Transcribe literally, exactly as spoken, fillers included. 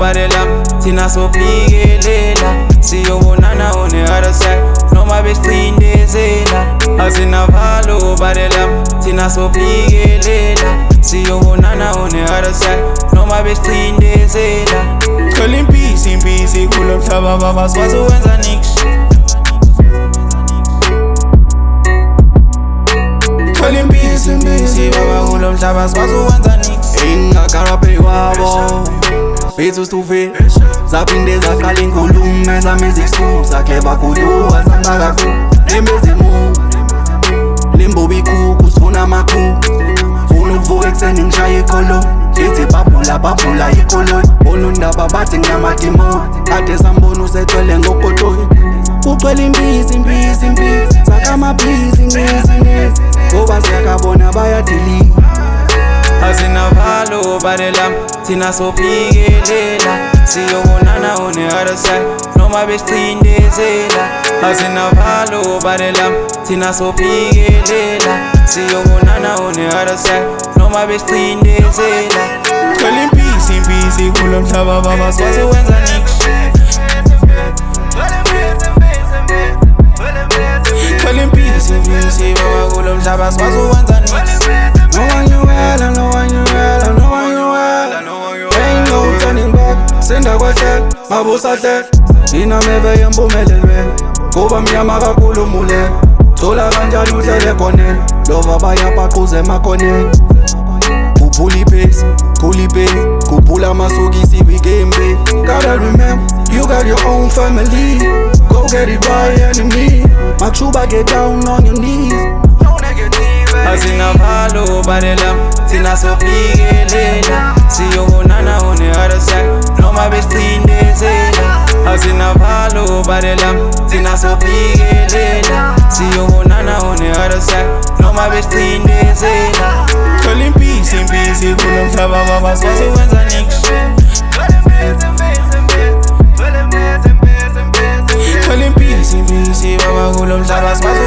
barelam thina sophikelela siyobonana on the other side noma besicindezela asinavalo barelam thina sophikelela siyobonana on the other side noma besicindezela thola impisi impisi kulo mhlaba baba sikwazi ukwenza nix thola impisi impisi baba kulo mhlaba sikwazi ukwenza nix ingakarape wabo bethu stufe zaphinde zaqala inkulumo ezamenza isusa clever kuduka samba kakhulu lembezimu limbobi ikhukhu sifuna amakhu funa ukuvuka ekuseni ngishaye ikholo lithi babhula babhula ikholo onundaba bathi ngiyamadimo kade sambona usethwele ngokotoyi kucwela impisi impisi impisi sakamabhizi ngezi ngezi ngoba siyakabona bayadili asinavalo barelam thina sophikelela siyobonana on the other side noma besicindezela asinavalo barelam thina sophikelela siyobonana on the other side noma besicindezela thola impisi impisi kulo mhlaba baba sikwazi ukwenza nix thola impisi impisi baba kulo mhlaba sikwazi ukwenza nix no one you well, no one you well, no one you well. Ain't no turning back. Senda kwahle, mabusa hle. Ina meve yempumelelwe. Kuba mnyama kakhulu mule. Thola kanjani uhlele khoneni. Lova bayapaquza emakhoneni. Kuphula ipace, khula ipace. Kuphula amasokisi we game bay. Gotta remember, you got your own family. Go get it right, enemy. Makshuba get down on your knees. asinavalo barelam thina sophikelela siyobonana on the other side noma besicindezela asinavalo barelam thina sophikelela siyobonana on the other side noma besicindezela thola impisi impisi kulo mhlaba baba sikwazi ukwenza nix thola impisi impisi baba kulo mhlaba sikwazi